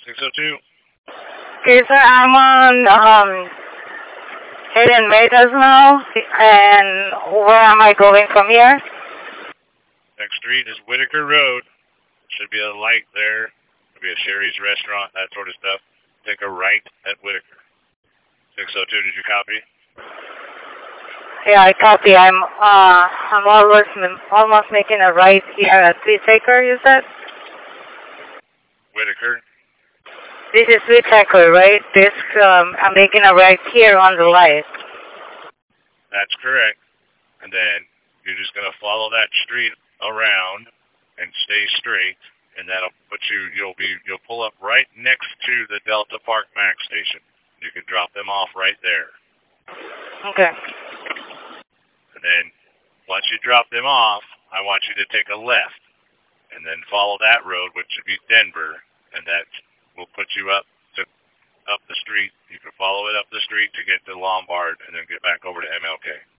602. Okay, sir, I'm on Hayden Meadows now, and where am I going from here? Next street is Whitaker Road. Should be a light there. There'll be a Sherry's restaurant, that sort of stuff. Take a right at Whitaker. 602, did you copy? Yeah, I copy. I'm almost making a right here at Whitaker, you said? Whitaker. This is Whitaker, right? I'm making a right here on the light. That's correct. And then you're just going to follow that street around and stay straight, and that'll put you, you'll pull up right next to the Delta Park Max station. You can drop them off right there. Okay. And then once you drop them off, I want you to take a left and then follow that road, which should be Denver, and that will put you up the street. You can follow it up the street to get to Lombard and then get back over to MLK.